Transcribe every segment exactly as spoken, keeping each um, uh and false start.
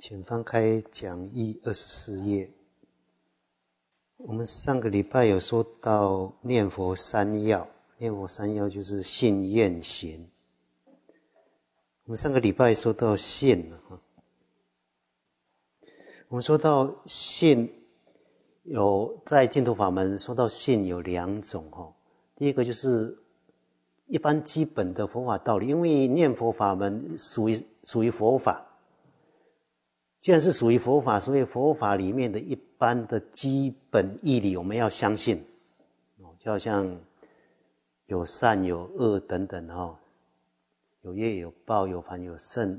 请翻开讲义二十四页。我们上个礼拜有说到念佛三要，念佛三要就是信愿行。我们上个礼拜说到信了哈，我们说到信有在净土法门说到信有两种哈，第一个就是一般基本的佛法道理，因为念佛法门属于属于佛法。既然是属于佛法，所以佛法里面的一般的基本义理我们要相信，就好像有善有恶等等哈，有业有报有凡有圣，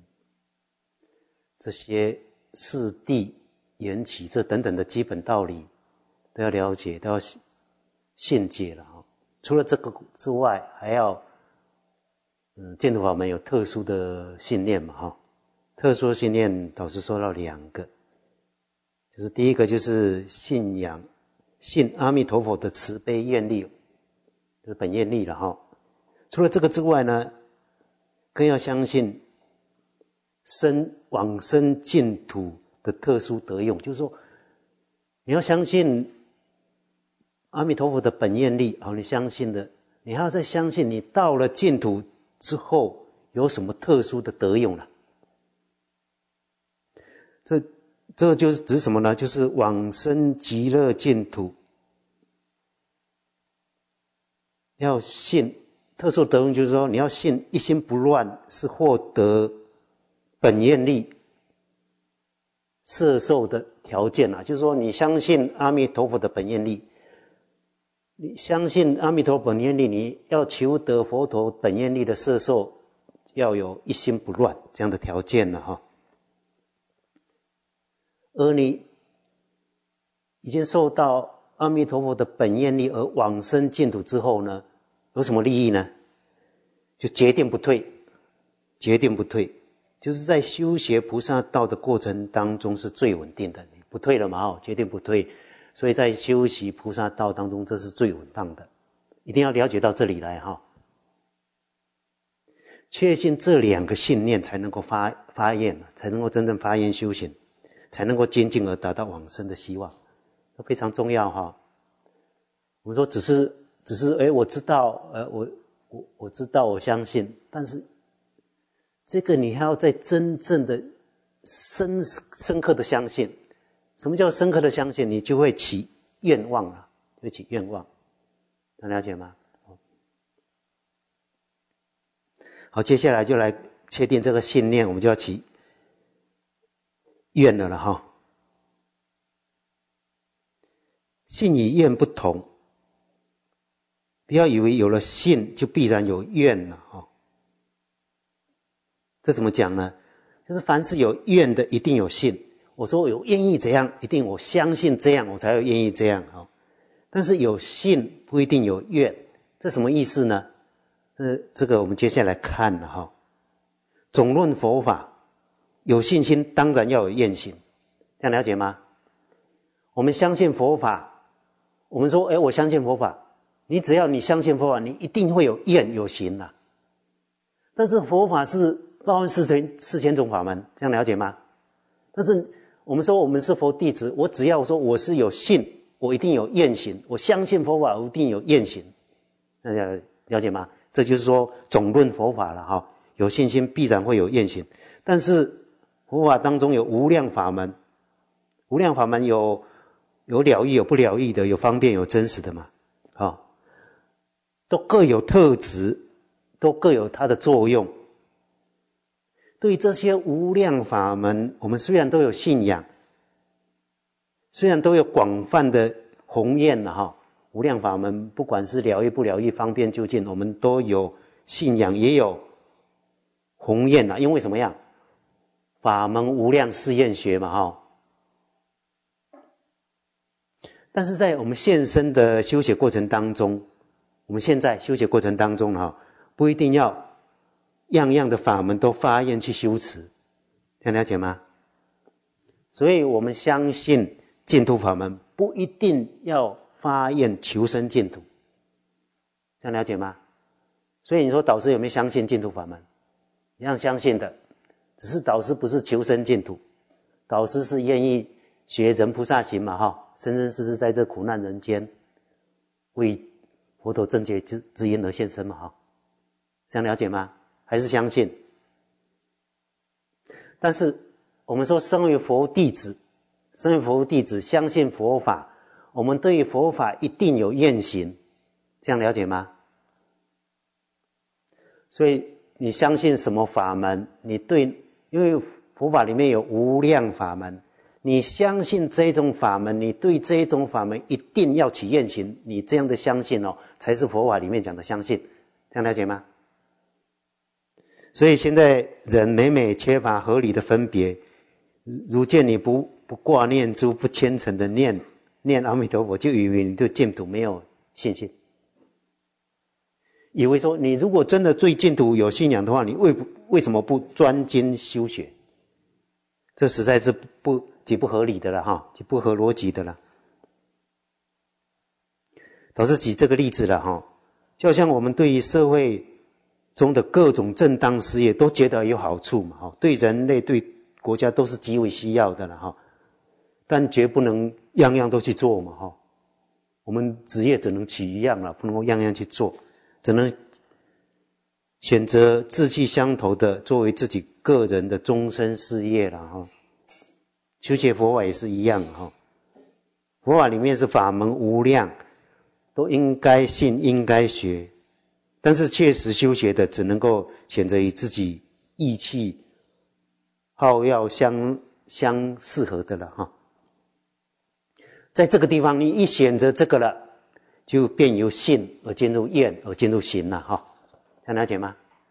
这些四谛缘起这等等的基本道理都要了解，都要信解了哈。除了这个之外，还要嗯，净土法门有特殊的信念嘛哈。特殊信念导师说到两个，就是第一个就是信仰信阿弥陀佛的慈悲愿力，就是本愿力了哈。除了这个之外呢，更要相信生往生净土的特殊德用，就是说你要相信阿弥陀佛的本愿力，好，你相信的，你还要再相信你到了净土之后有什么特殊的德用了。这这就是指什么呢？就是往生极乐净土，要信特殊德用，就是说你要信一心不乱是获得本愿力摄受的条件啊，就是说你相信阿弥陀佛的本愿力，你相信阿弥陀佛本愿力，你要求得佛陀本愿力的摄受，要有一心不乱这样的条件了哈。而你已经受到阿弥陀佛的本愿力而往生净土之后呢，有什么利益呢？就决定不退，决定不退，就是在修学菩萨道的过程当中是最稳定的，你不退了嘛，哦，决定不退，所以在修习菩萨道当中这是最稳当的，一定要了解到这里来哈。确信这两个信念才能够发发愿，才能够真正发愿修行，才能够精进而达到往生的希望，这非常重要哈。我们说只是只是诶我知道呃我我我知道我相信，但是这个你还要再真正的深深刻的相信。什么叫深刻的相信？你就会起愿望了，会起愿望，能了解吗？好，接下来就来确定这个信念，我们就要起愿了了哈。信与愿不同，不要以为有了信就必然有愿了哈。这怎么讲呢？就是凡是有愿的一定有信。我说我有愿意怎样，一定我相信这样我才有愿意这样哈。但是有信不一定有愿，这什么意思呢？呃，这个我们接下来看了哈。总论佛法，有信心当然要有愿行，这样了解吗？我们相信佛法，我们说诶我相信佛法，你只要你相信佛法，你一定会有愿有行啦。但是佛法是包含四千四千种法门，这样了解吗？但是我们说我们是佛弟子，我只要说我是有信，我一定有愿行，我相信佛法，我一定有愿行，大家了解吗？这就是说总论佛法了哈，有信心必然会有愿行。但是佛法当中有无量法门，无量法门有有了义有不了义的，有方便有真实的嘛，哦，都各有特质，都各有它的作用。对于这些无量法门，我们虽然都有信仰，虽然都有广泛的宏愿了哈，无量法门不管是了义不了义方便究竟，我们都有信仰也有宏愿啊，因为什么样？法门无量誓愿学嘛哈。但是在我们现身的修学过程当中，我们现在修学过程当中哈，不一定要样样的法门都发愿去修持，这样了解吗？所以我们相信净土法门不一定要发愿求生净土，这样了解吗？所以你说导师有没有相信净土法门？一样相信的，只是导师不是求生净土， 导师是愿意学人菩萨行嘛，哈，生生世世在这苦难人间，为佛陀正觉之之因而现身嘛，哈，这样了解吗？还是相信？但是我们说，身为佛弟子，身为佛弟子，相信佛法，我们对于佛法一定有愿行，这样了解吗？所以你相信什么法门，你对，因为佛法里面有无量法门，你相信这种法门，你对这种法门一定要起愿行，你这样的相信哦，才是佛法里面讲的相信，这样了解吗？所以现在人每每缺乏合理的分别，如见你不不挂念珠，不虔诚的念念阿弥陀佛，就以为你对净土没有信心，以为说你如果真的对净土有信仰的话，你为为什么不专精修学？这实在是不极不合理的了哈，极不合逻辑的了。导致举这个例子了哈，就好像我们对于社会中的各种正当事业都觉得有好处嘛，哈，对人类对国家都是极为需要的了哈，但绝不能样样都去做嘛，哈。我们职业只能取一样了，不能够样样去做，只能选择志气相投的作为自己个人的终身事业了哈。修学佛法也是一样哈，佛法里面是法门无量，都应该信应该学，但是确实修学的只能够选择与自己意气好要相相适合的了哈。在这个地方你一选择这个了，就便由信而进入愿而进入行了哈，这样了解吗？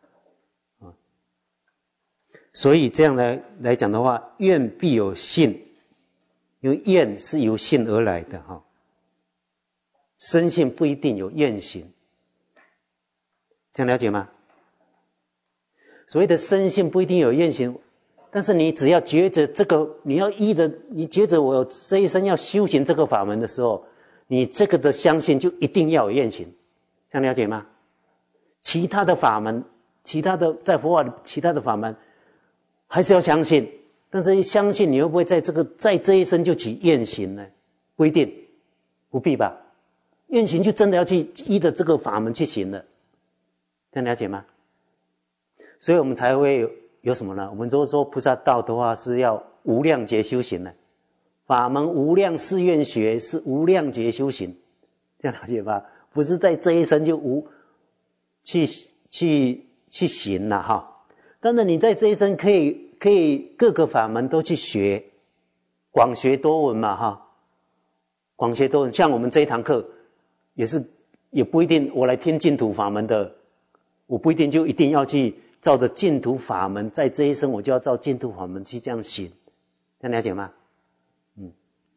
所以这样来来讲的话，愿必有信，因为愿是由信而来的哈。深信不一定有愿行，这样了解吗？所谓的深信不一定有愿行，但是你只要觉着这个，你要依着，你觉着我这一生要修行这个法门的时候，你这个的相信就一定要有愿行，这样了解吗？其他的法门，其他的在佛法其他的法门，还是要相信，但是相信你会不会在这个在这一生就起愿行呢？不一定，不必吧。愿行就真的要去依着这个法门去行了，这样了解吗？所以我们才会有有什么呢？我们如果说菩萨道的话，是要无量劫修行的，法门无量誓愿学是无量劫修行，这样了解吧？不是在这一生就无去去去行了哈。但是你在这一生可以可以各个法门都去学，广学多闻嘛哈，广学多闻。像我们这一堂课。也是，也不一定我来听净土法门的，我不一定就一定要去照着净土法门，在这一生我就要照净土法门去这样行，这样了解吗？嗯。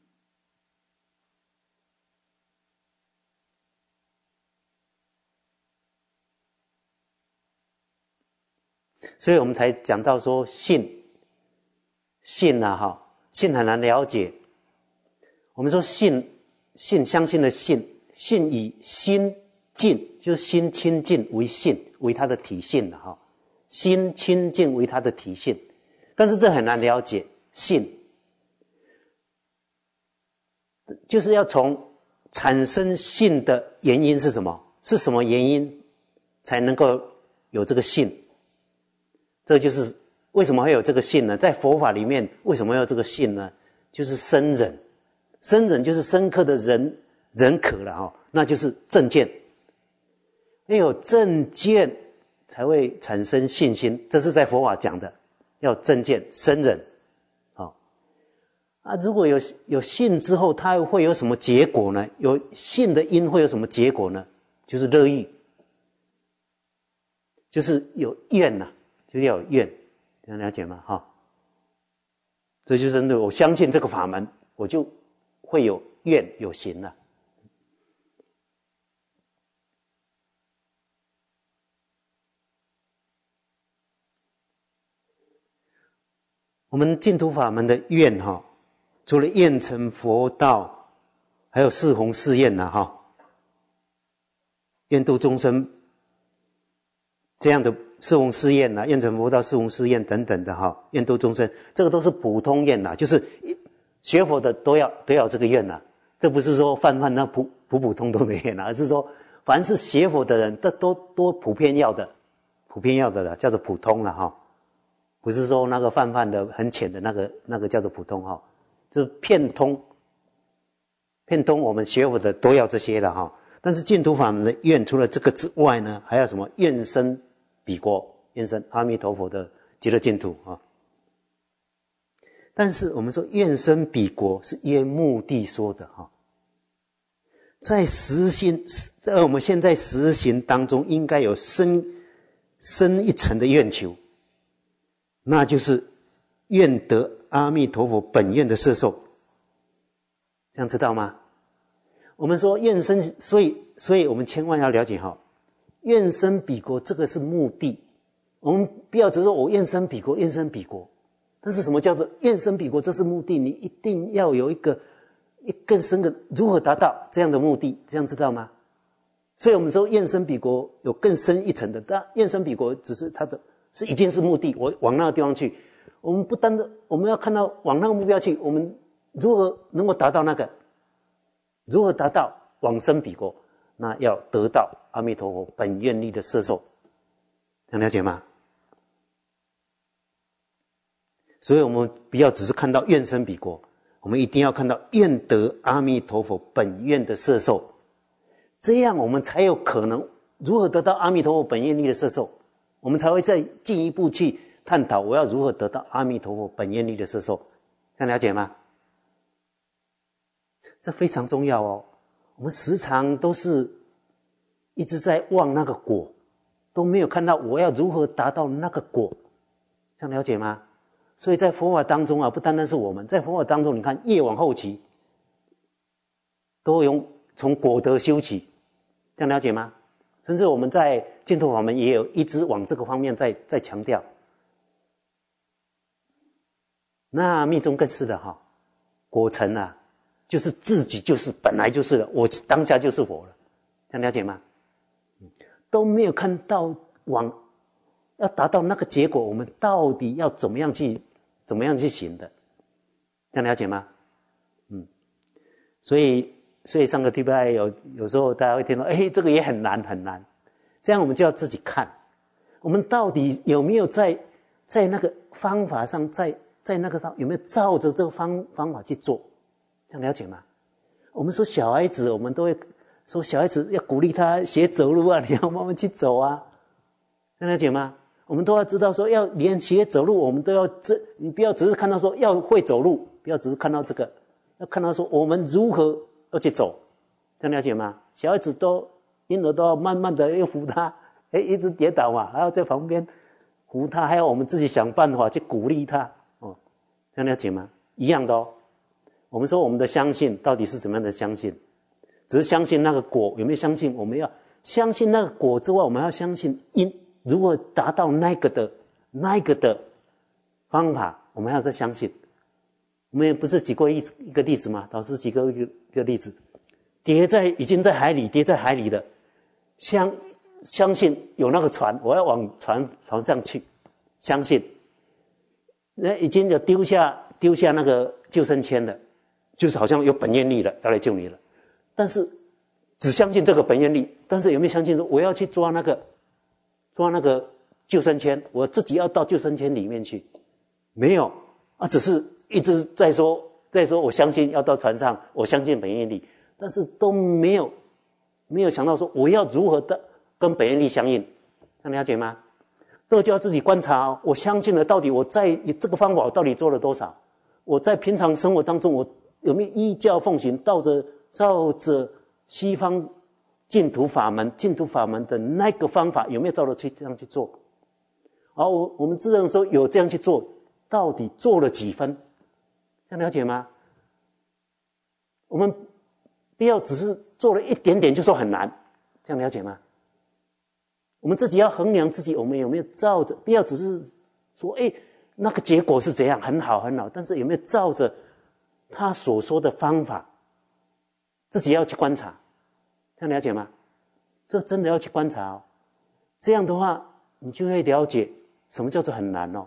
所以我们才讲到说信，信啊哈，信很难了解。我们说信，信相信的信。信以心净，就是心清净为信，为它的体性的哈。心清净为它的体性，但是这很难了解。信就是要从产生信的原因是什么？是什么原因才能够有这个信？这就是为什么会有这个信呢？在佛法里面，为什么要有这个信呢？就是深忍，深忍就是深刻的忍。忍可了哈，那就是正见，要有正见才会产生信心，这是在佛法讲的，要正见深忍，好啊。如果有有信之后，它会有什么结果呢？有信的因会有什么结果呢？就是乐意，就是有愿呐、啊，就是要有愿，这样了解吗？哈，这就是针对我相信这个法门，我就会有愿有行了。我们净土法门的愿哈，除了愿成佛道，还有四弘誓愿呐哈，愿度众生这样的四弘誓愿啦、愿成佛道四弘誓愿等等的哈，愿度众生，这个都是普通愿啦，就是学佛的都要都要这个愿啦。这不是说泛泛那普普普通通的愿啦，而是说凡是学佛的人，这都都普遍要的，普遍要的了，叫做普通了哈。不是说那个泛泛的很浅的那个那个叫做普通哈，就是遍通，遍通我们学佛的都要这些了哈。但是净土法门的愿除了这个之外呢，还有什么愿生彼国，愿生阿弥陀佛的极乐净土啊。但是我们说愿生彼国是依目的说的哈，在实行，在我们现在实行当中，应该有深深一层的愿求，那就是愿得阿弥陀佛本愿的摄受，这样知道吗？我们说愿生，所以所以我们千万要了解哈，愿生彼国这个是目的，我们不要只说我愿生彼国，愿生彼国。但是什么叫做愿生彼国？这是目的，你一定要有一个一更深的如何达到这样的目的，这样知道吗？所以我们说愿生彼国有更深一层的，但愿生彼国只是它的是已经是目的，我往那个地方去，我们不单的我们要看到往那个目标去，我们如何能够达到那个，如何达到往生彼国，那要得到阿弥陀佛本愿力的摄受，这样了解吗？所以我们不要只是看到愿生彼国，我们一定要看到愿得阿弥陀佛本愿的摄受，这样我们才有可能如何得到阿弥陀佛本愿力的摄受，我们才会再进一步去探讨我要如何得到阿弥陀佛本愿力的摄受，这样了解吗？这非常重要哦。我们时常都是一直在望那个果，都没有看到我要如何达到那个果，这样了解吗？所以在佛法当中啊，不单单是我们在佛法当中，你看越往后期都用从果德修起，这样了解吗？甚至我们在净土法门也有一直往这个方面在在强调。那密宗更是的哈，果成啊，就是自己就是本来就是了，我当下就是佛了，这样了解吗？都没有看到往要达到那个结果，我们到底要怎么样去怎么样去行的，这样了解吗？嗯，所以所以上个礼拜有有时候大家会听到，哎，这个也很难很难，这样我们就要自己看，我们到底有没有在在那个方法上，在在那个上有没有照着这个方方法去做，这样了解吗？我们说小孩子，我们都会说小孩子要鼓励他学走路啊，你要慢慢去走啊，这样了解吗？我们都要知道说，要连学走路，我们都要这，你不要只是看到说要会走路，不要只是看到这个，要看到说我们如何要去走，这样了解吗？小孩子都婴儿都要慢慢的要扶他，哎，一直跌倒嘛，还要在旁边扶他，还要我们自己想办法去鼓励他，哦，这样了解吗？一样的哦。我们说我们的相信到底是怎么样的相信？只是相信那个果，有没有相信？我们要相信那个果之外，我们要相信因。如果达到那个的那个的方法，我们要再相信。我们也不是举过一一个例子吗？老师举过一个一个例子，跌在已经在海里，跌在海里的，相相信有那个船，我要往船船上去，相信。那已经有丢下丢下那个救生圈了，就是好像有本愿力了，要来救你了。但是只相信这个本愿力，但是有没有相信说我要去抓那个？抓那个救生圈，我自己要到救生圈里面去，没有啊，只是一直在说，在说我相信要到船上，我相信本愿力，但是都没有没有想到说我要如何的跟本愿力相应，这样了解吗？这个就要自己观察哦。我相信了，到底我在这个方法我到底做了多少？我在平常生活当中，我有没有依教奉行，照着照着西方净土法门，净土法门的那个方法有没有照着去这样去做？而我我们自认说有这样去做，到底做了几分？这样了解吗？我们不要只是做了一点点就说很难，这样了解吗？我们自己要衡量自己，我们有没有照着，不要只是说，哎，那个结果是怎样，很好很好，但是有没有照着他所说的方法，自己要去观察。这样了解吗？这真的要去观察哦。这样的话， 你就会了解什么叫做很难哦。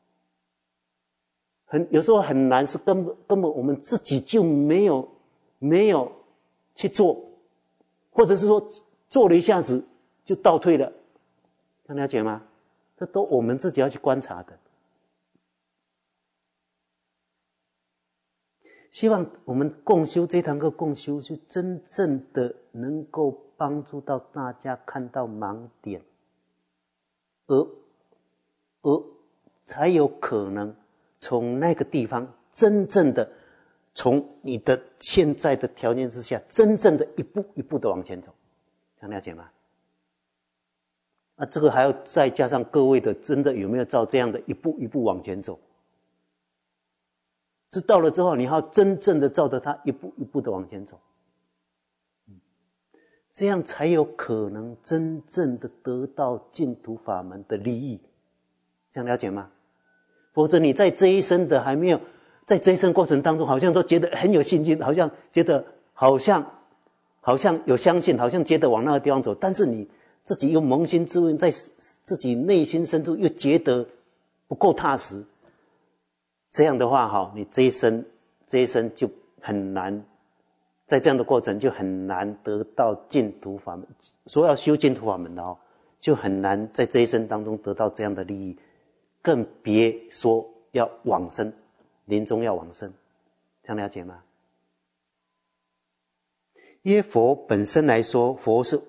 很有时候很难是根本根本我们自己就没有没有去做，或者是说做了一下子就倒退了，这样了解吗？这都我们自己要去观察的。希望我们共修这堂课共修，就真正的能够帮助到大家看到盲点，而而才有可能从那个地方真正的从你的现在的条件之下，真正的一步一步的往前走，这样了解吗？啊，这个还要再加上各位的真的有没有照这样的一步一步往前走？知道了之后，你要真正的照着它一步一步的往前走，这样才有可能真正的得到净土法门的利益，这样了解吗？否则你在这一生的还没有，在这一生过程当中，好像都觉得很有信心，好像觉得好像好像有相信，好像觉得往那个地方走，但是你自己又扪心自问，在自己内心深处又觉得不够踏实。这样的话哈，你这一生这一生就很难，在这样的过程就很难得到净土法门。说要修净土法门的哦，就很难在这一生当中得到这样的利益，更别说要往生，临终要往生，这样了解吗？因为佛本身来说，佛是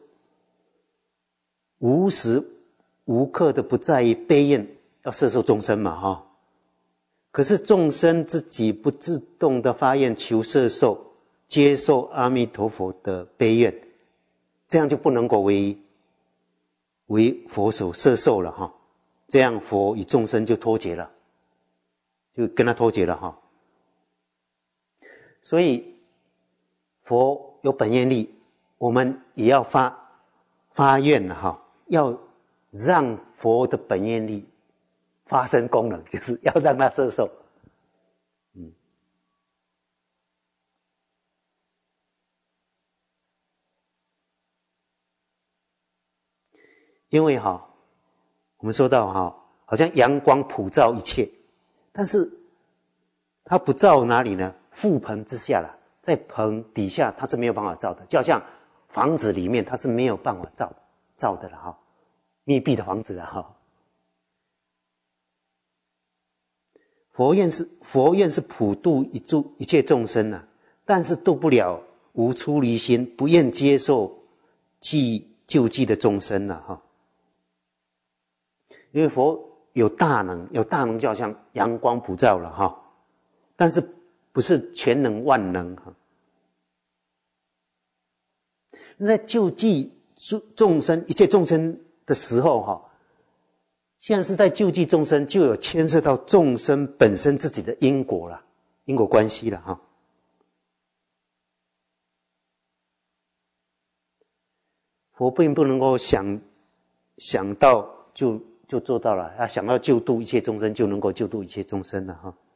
无时无刻的不在于悲愿要摄受众生嘛哈。可是众生自己不自动的发愿求摄受，接受阿弥陀佛的悲愿，这样就不能够为为佛所摄受了哈。这样佛与众生就脱节了，就跟他脱节了哈。所以佛有本愿力，我们也要发发愿了哈，要让佛的本愿力发生功能，就是要让他摄受。嗯，因为哈，我们说到哈，好像阳光普照一切，但是它不照哪里呢？覆盆之下啦，在盆底下它是没有办法照的，就好像房子里面它是没有办法照照的了哈，密闭的房子了哈。佛愿是佛愿是普度一诸一切众生啊，但是度不了无出离心、不愿接受济救济的众生了哈。因为佛有大能，有大能就好像阳光普照了哈，但是不是全能万能哈。在救济众生一切众生的时候哈。现在是在救济众生，就有牵涉到众生本身自己的因果了，因果关系了哈。佛并不能够想想到就就做到了，要想要救度一切众生，就能够救度一切众生了哈。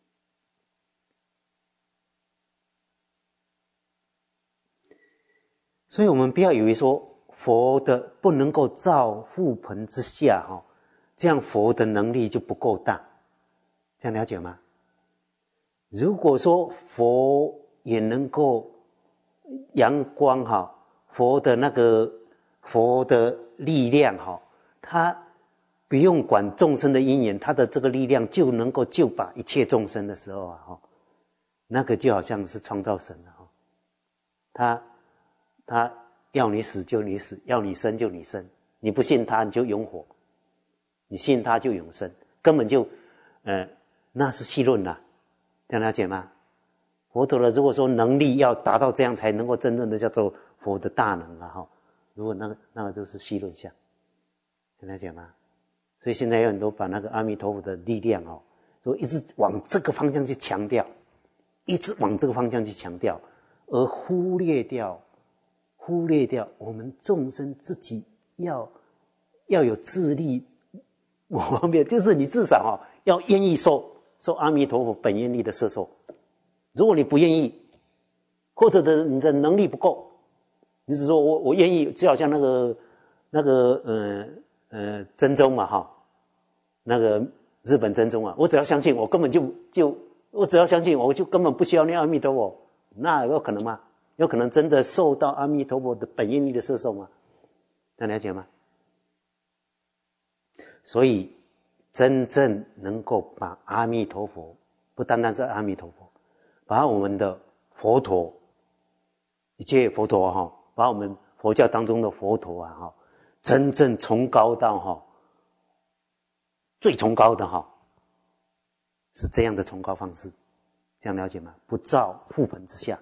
所以我们不要以为说佛的不能够照覆盆之下哈。这样佛的能力就不够大，这样了解吗？如果说佛也能够阳光哈，佛的那个佛的力量哈，他不用管众生的因缘，他的这个力量就能够救拔一切众生的时候啊哈，那个就好像是创造神了哈，他他要你死就你死，要你生就你生，你不信他你就永活。你信他就永生，根本就呃那是戏论啦，这样了解吗？佛陀的如果说能力要达到这样才能够真正的叫做佛的大能啊哈，如果那个那个就是戏论相，这样了解吗？所以现在有很多把那个阿弥陀佛的力量哦，就一直往这个方向去强调，一直往这个方向去强调，而忽略掉忽略掉我们众生自己要要有自力。我方面就是你至少、哦、要愿意受受阿弥陀佛本愿力的摄受。如果你不愿意，或者的你的能力不够，你只说我我愿意，就好像那个那个呃呃真宗嘛哈，那个日本真宗啊，我只要相信，我根本就就我只要相信，我就根本不需要念阿弥陀佛，那有可能吗？有可能真的受到阿弥陀佛的本愿力的摄受吗？能了解吗？所以真正能够把阿弥陀佛，不单单是阿弥陀佛，把我们的佛陀，一切佛陀哈，把我们佛教当中的佛陀啊哈，真正崇高到哈，最崇高的哈，是这样的崇高方式，这样了解吗？不造覆盆之下，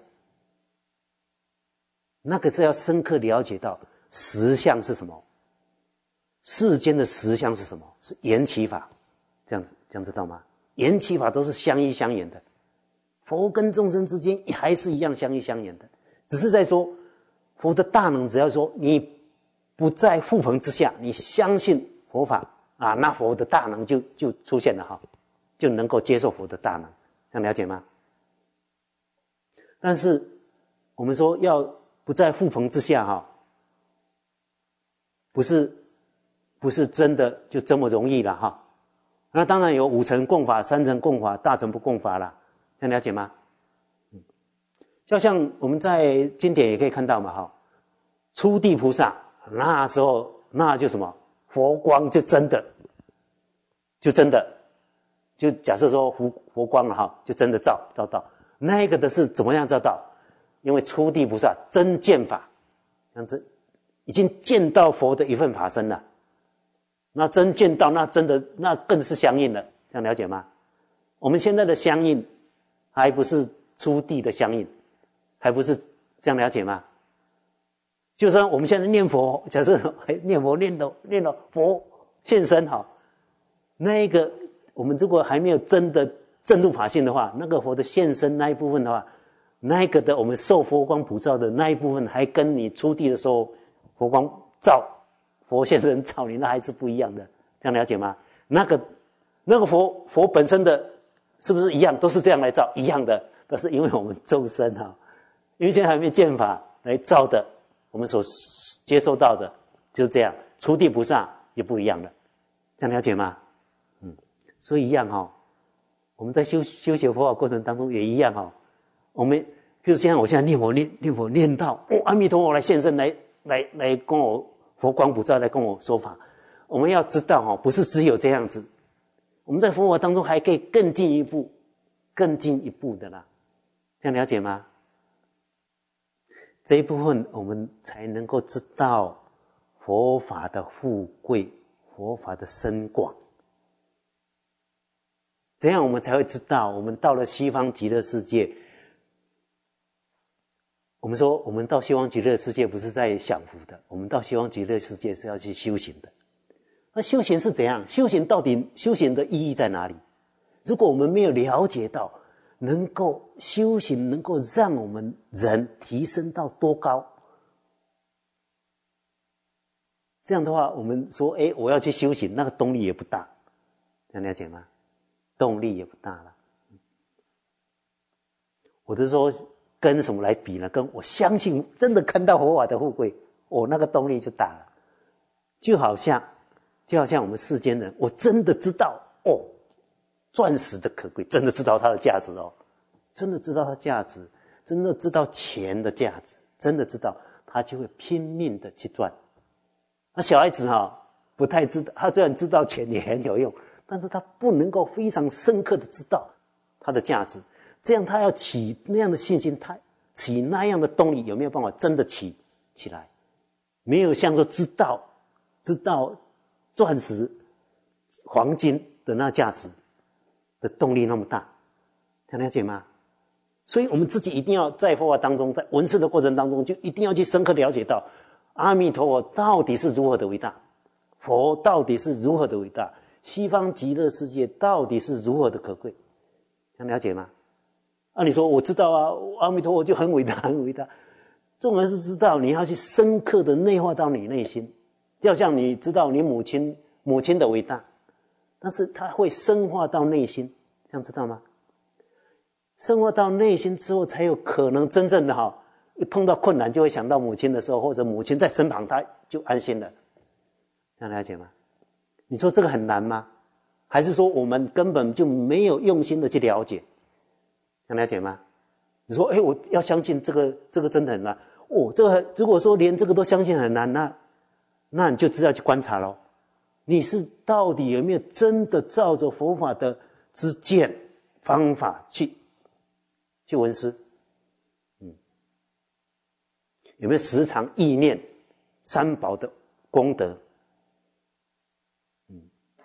那个是要深刻了解到实相是什么，世间的实相是什么？是缘起法，这样子，这样知道吗？缘起法都是相依相沿的，佛跟众生之间还是一样相依相沿的，只是在说佛的大能，只要说你不在覆盆之下，你相信佛法啊，那佛的大能就就出现了哈，就能够接受佛的大能，这样了解吗？但是我们说要不在覆盆之下哈，不是不是真的就这么容易了哈。那当然有五层共法、三层共法、大乘不共法啦，这样了解吗？嗯，就像我们在经典也可以看到嘛哈，初地菩萨那时候那就什么佛光就真的就真的就假设说佛佛光了哈，就真的照照到那个的是怎么样照到？因为初地菩萨真见法，这样子已经见到佛的一份法身了。那真见到，那真的那更是相应了，这样了解吗？我们现在的相应还不是初地的相应，还不是这样了解吗？就说我们现在念佛，假设念佛念到念到佛现身哈，那个我们如果还没有真的证入法性的话，那个佛的现身那一部分的话，那个的我们受佛光普照的那一部分，还跟你初地的时候佛光照佛现身照你，那还是不一样的，这样了解吗？那个那个佛佛本身的是不是一样，都是这样来照一样的？但是因为我们众生哈，因为现在还没见法来照的，我们所接受到的就是这样，初地菩萨也不一样了，这样了解吗？嗯，所以一样哈，我们在修修学佛法过程当中也一样哈，我们比如像我现在念佛念念佛念到哦，阿弥陀佛来现身来来来跟我佛光普照来跟我说法，我们要知道哈，不是只有这样子，我们在佛法当中还可以更进一步更进一步的啦，这样了解吗？这一部分我们才能够知道佛法的富贵，佛法的深广，这样我们才会知道我们到了西方极乐世界，我们说我们到西方极乐世界不是在享福的，我们到西方极乐世界是要去修行的。那修行是怎样？修行到底修行的意义在哪里？如果我们没有了解到能够修行能够让我们人提升到多高，这样的话我们说诶我要去修行，那个动力也不大，这样了解吗？动力也不大了。我是说跟什么来比呢？跟我相信真的看到佛法的富贵，我、哦、那个动力就大了。就好像就好像我们世间人，我真的知道哦，钻石的可贵，真的知道它的价值哦，真的知道它的价值，真的知道钱的价值，真的知道，他就会拼命的去赚。那小孩子哈、哦、不太知道，他虽然知道钱也很有用，但是他不能够非常深刻的知道它的价值。这样他要起那样的信心，他起那样的动力，有没有办法真的起起来？没有像说知道知道钻石黄金的那价值的动力那么大，这样了解吗？所以我们自己一定要在佛法当中，在闻思的过程当中，就一定要去深刻了解到阿弥陀佛到底是如何的伟大，佛到底是如何的伟大，西方极乐世界到底是如何的可贵，这样了解吗？啊，你说我知道啊，阿弥陀佛就很伟大很伟大，纵然是知道，你要去深刻的内化到你内心，就像你知道你母亲母亲的伟大，但是它会深化到内心，这样知道吗？深化到内心之后，才有可能真正的哈，一碰到困难就会想到母亲的时候，或者母亲在身旁，他就安心了，这样了解吗？ 你说这个很难吗？还是说我们根本就没有用心的去了解？能了解吗？你说，哎，我要相信这个，这个真的很难。哦，这个如果说连这个都相信很难，那那你就知道去观察咯。你是到底有没有真的照着佛法的知见方法去去闻思？嗯，有没有时常意念三宝的功德？嗯，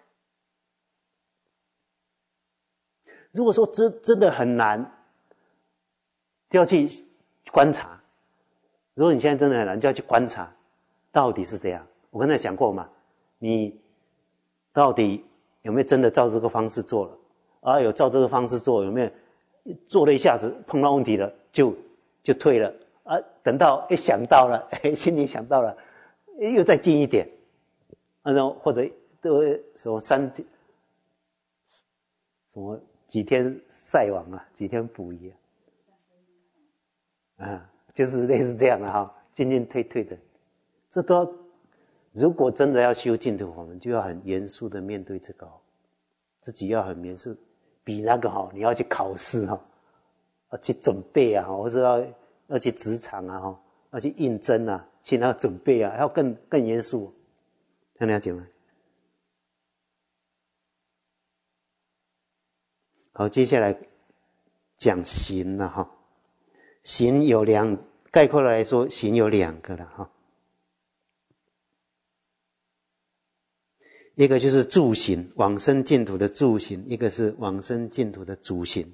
如果说真真的很难，就要去观察。如果你现在真的很难，就要去观察，到底是这样。我刚才讲过嘛，你到底有没有真的照这个方式做了？啊，有照这个方式做，有没有做了一下子碰到问题了，就就退了啊？等到一想到了，哎，心里想到了，又再近一点，然后或者都什么三什么几天晒网啊，几天捕鱼啊，啊，就是类似这样的哈，进进退退的，这都要。如果真的要修净土法门，就要很严肃的面对这个哦，自己要很严肃，比那个哈、哦，你要去考试哈、哦，要去准备啊，或者要要去职场啊哈，要去应征啊，去那准备啊，要更更严肃，能了解吗？好，接下来讲行了哈，行有两，概括来说，行有两个了哈。一个就是助行，往生净土的助行，一个是往生净土的主行。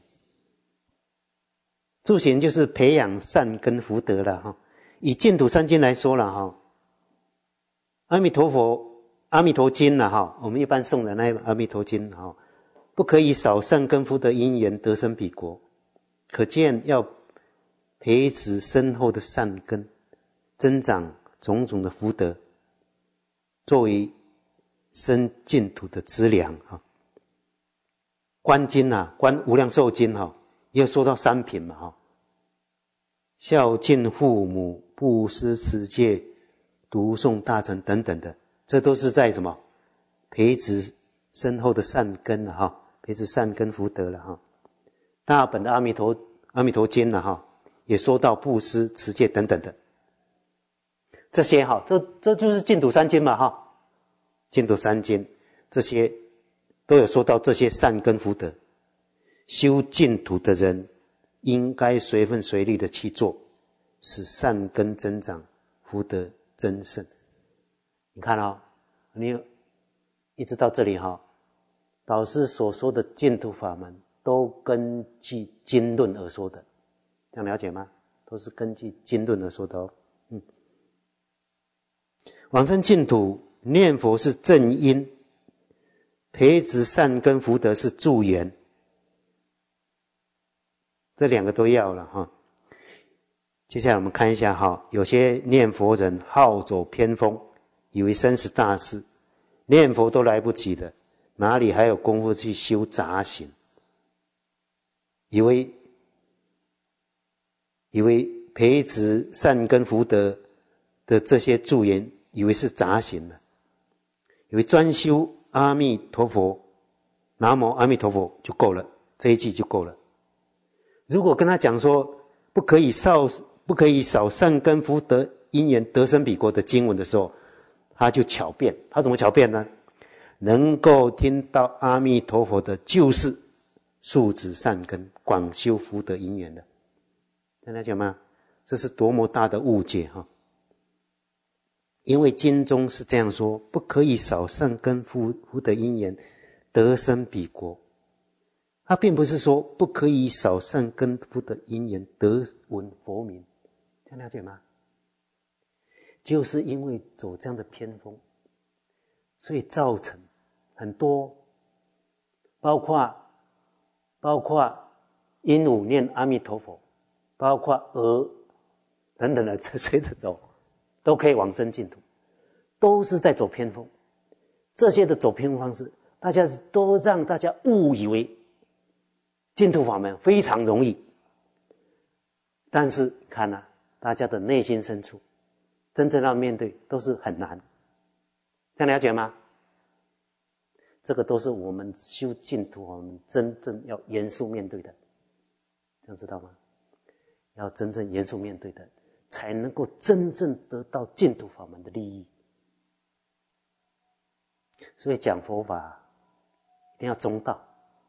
助行就是培养善根福德了哈。以净土三经来说了哈，阿弥陀佛、阿弥陀经了哈，我们一般诵的那阿弥陀经哈，不可以少善根福德因缘得生彼国，可见要培植深厚的善根，增长种种的福德，作为生净土的资粮啊。观经啊，观无量寿经哈，也有说到三品嘛哈，孝敬父母、布施持戒、读诵大乘等等的，这都是在什么培植深厚的善根了哈，培植善根福德了哈。大本的阿弥陀阿弥陀经了哈，也说到布施、持戒等等的，这些哈，这这就是净土三经嘛哈，净土三经这些都有说到这些善根福德，修净土的人应该随分随力的去做，使善根增长，福德增盛。你看哦，你一直到这里哈、哦，导师所说的净土法门都根据经论而说的，这样了解吗？都是根据经论而说的哦。嗯，往生净土念佛是正因，培植善根福德是助缘，这两个都要了哈。接下来我们看一下哈，有些念佛人好走偏锋，以为生死大事，念佛都来不及了，哪里还有功夫去修杂行？以为以为培植善根福德的这些助缘，以为是杂行了，以为专修阿弥陀佛、南无阿弥陀佛就够了，这一句就够了。如果跟他讲说不可以少不可以少善根福德因缘得生彼国的经文的时候，他就巧辩。他怎么巧辩呢？能够听到阿弥陀佛的就是树植善根广修福德因缘的，能了解吗？这是多么大的误解哈！因为经中是这样说，不可以少善根福福德因缘得生彼国，他并不是说不可以少善根福德因缘得闻佛名，这样了解吗？就是因为走这样的偏锋，所以造成很多，包括包括鹦鹉念阿弥陀佛，包括鹅等等的随着走，都可以往生净土，都是在走偏锋。这些的走偏锋方式，大家都让大家误以为净土法门非常容易，但是看啊，大家的内心深处真正要面对都是很难，这样了解吗？ 这个都是我们修净土我们真正要严肃面对的，这样知道吗？要真正严肃面对的，才能够真正得到净土法门的利益。所以讲佛法一定要中道，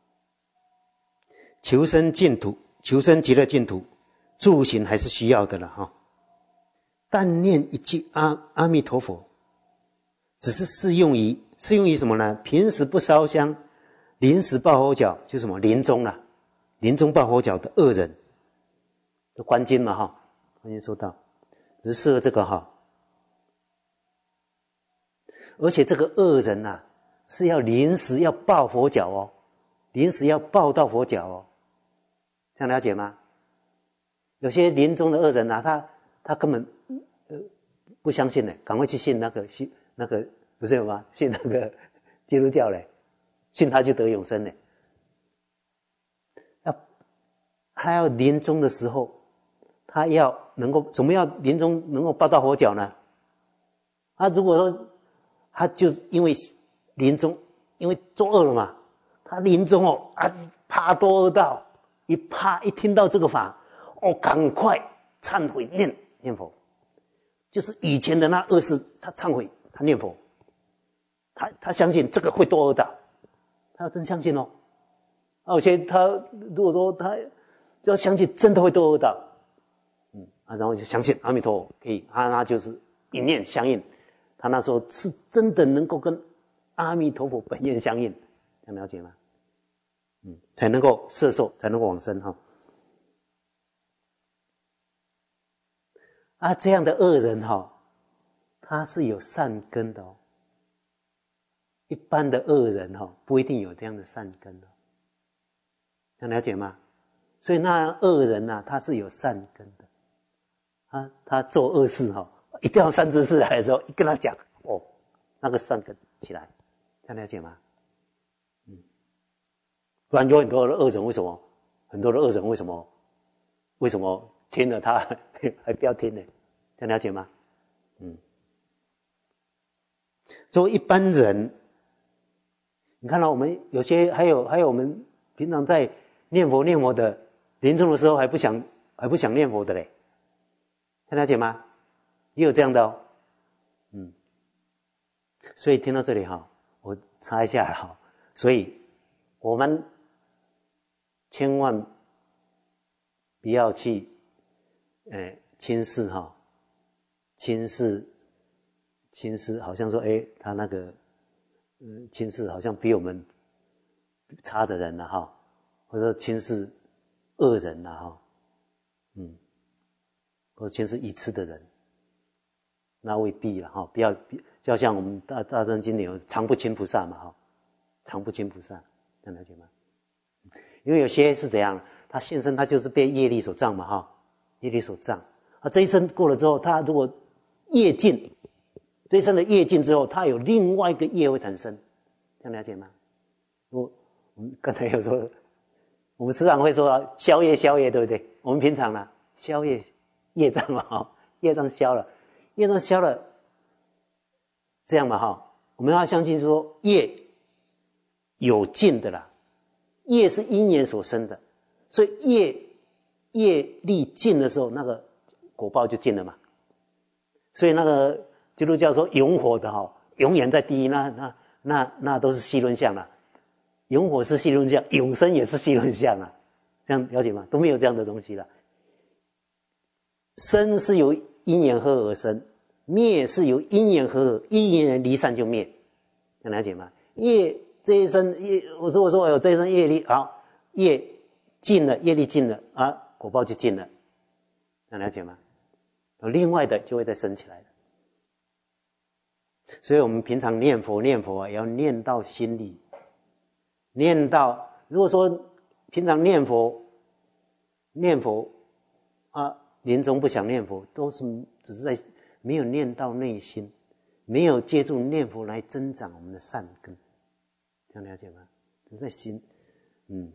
求生净土，求生极乐净土，助行还是需要的了哈。但念一句阿阿弥陀佛，只是适用于适用于什么呢？平时不烧香，临时抱佛脚，就什么临终啦、啊，临终抱佛脚的恶人，就观经嘛哈，观经说到，只是适合这个哈。而且这个恶人啊，是要临时要抱佛脚哦，临时要抱到佛脚哦，这样了解吗？有些临终的恶人啊，他他根本呃不相信呢，赶快去信那个信那个不是有吗？信那个基督教嘞，信他就得永生嘞。要他要临终的时候，他要能够怎么样临终能够抱到佛脚呢？他如果说他就因为临终，因为作恶了嘛，他临终哦啊怕多恶道，一怕一听到这个法，哦赶快忏悔念念佛，就是以前的那恶事，他忏悔，他念佛，他他相信这个会堕恶道，他要真相信哦。而且他如果说他就要相信真的会堕恶道，嗯啊，然后就相信阿弥陀佛可以，啊那就是一念相应。他那时候是真的能够跟阿弥陀佛本愿相应，这样了解吗？嗯，才能够摄受，才能够往生哈。啊，这样的恶人哈，他是有善根的哦。一般的恶人哈，不一定有这样的善根哦。这样了解吗？所以那恶人呐、啊，他是有善根的。啊，他做恶事哈。一定要善知识来的时候，一跟他讲，哦，那个善根起来，这样了解吗？嗯，不然有很多的恶人，为什么？很多的恶人为什么？为什么听了他还不要听呢？这样了解吗？嗯，所以一般人，你看到我们有些还有还有我们平常在念佛念佛的，临终的时候还不想还不想念佛的嘞，这样了解吗？也有这样的哦，嗯，所以听到这里哈，我插一下哈，所以我们千万不要去，呃，轻视哈，轻视，轻视，好像说，哎，他那个，嗯，轻视好像比我们差的人了哈，或者说轻视恶人了哈，嗯，或者轻视愚痴的人。那未必了哈，不要就像我们大大乘经典有常不轻菩萨嘛哈，常不轻菩萨，这样了解吗？因为有些是怎样，他现身他就是被业力所障嘛哈，业力所障，啊这一生过了之后，他如果业尽，这一生的业尽之后，他有另外一个业会产生，这样了解吗？我我们刚才有说，我们时常会说消业消业，对不对？我们平常呢，消业业障嘛哈，业障消了。业障消了，这样嘛哈，我们要相信说业有尽的啦，业是因缘所生的，所以业业力尽的时候，那个果报就尽了嘛。所以那个基督教说永火的哈，永远在第一，那那那那都是戏论相啦，永火是戏论相，永生也是戏论相啊，这样了解吗？都没有这样的东西了。生是由因缘合而生，灭是由因缘合合，因缘离散就灭，能了解吗？业这一生业，我说我说有这一生业力好，业尽了，业力尽了啊，果报就尽了，能了解吗？另外的就会再生起来的。所以我们平常念佛念佛啊，也要念到心里，念到如果说平常念佛念佛啊。临终不想念佛，都是只是在没有念到内心，没有借助念佛来增长我们的善根，这样了解吗？只是在心，嗯。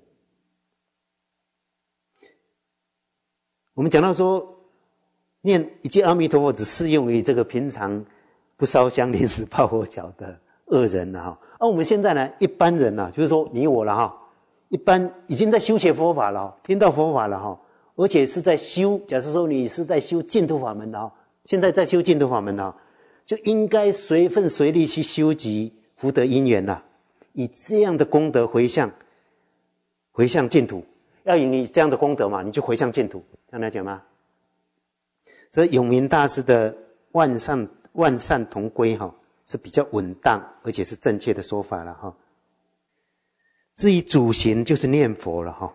我们讲到说，念一句阿弥陀佛，只适用于这个平常不烧香、临时抱佛脚的恶人啊。 而、啊、我们现在呢，一般人呢、啊，就是说你我了哈，一般已经在修学佛法了，听到佛法了哈，而且是在修。假设说你是在修净土法门的哈，现在在修净土法门的，就应该随分随力去修集福德因缘啦，以这样的功德回向，回向净土。要以你这样的功德嘛，你就回向净土，这样了解吗？所以永明大师的万善万善同归哈，是比较稳当而且是正确的说法了哈。至于主行就是念佛了哈，